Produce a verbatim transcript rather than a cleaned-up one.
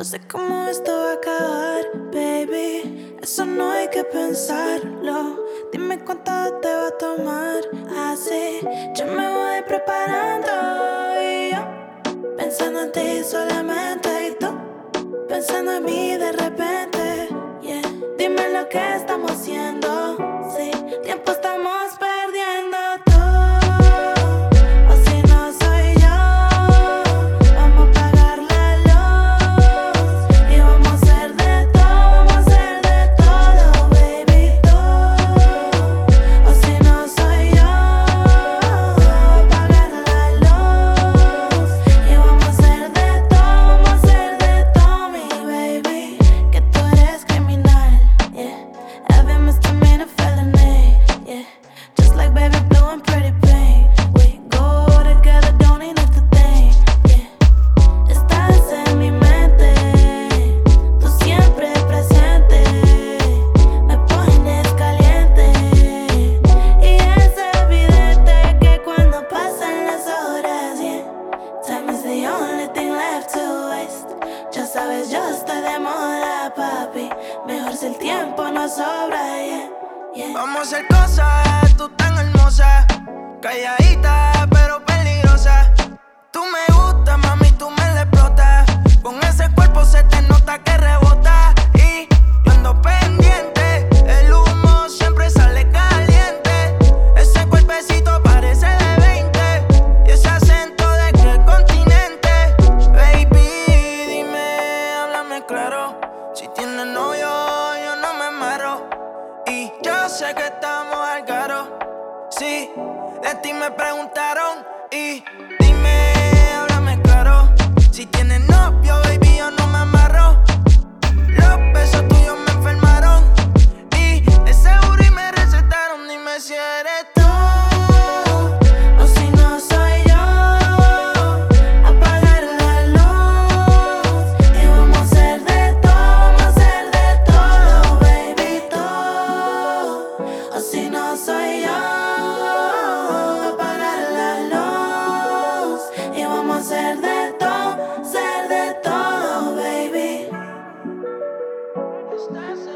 sé cómo esto va a acabar, baby. Eso no hay que pensarlo. Dime cuánto te va a tomar. Así yo me voy preparando. Y yo pensando en ti solamente. Y tú pensando en mí de repente. Yeah. Dime lo que estamos haciendo. Sí, tiempo estamos perdiendo. Yo estoy de moda, papi. Mejor si el tiempo no sobra, yeah, yeah. Vamos a hacer cosas, tú tan hermosa, calladita pero peligrosa. Tú me gustas, mami, tú me la explotas. Con ese cuerpo se te nota que rebota. Y yo ando pendiente, el humo siempre sale caliente. Ese cuerpecito parece de veinte. Y ese acento de qué continente. Baby, dime, háblame claro. Si tienes novio, yo no me muero. Y yo sé que estamos al caro. Sí, de ti me preguntaron. Y dime, háblame claro. Si tienes novio, baby, yo no me amarro. Los besos tuyos me enfermaron. Y de seguro y me recetaron. Dime si eres tú. Ser de todo, ser de todo, baby. Estás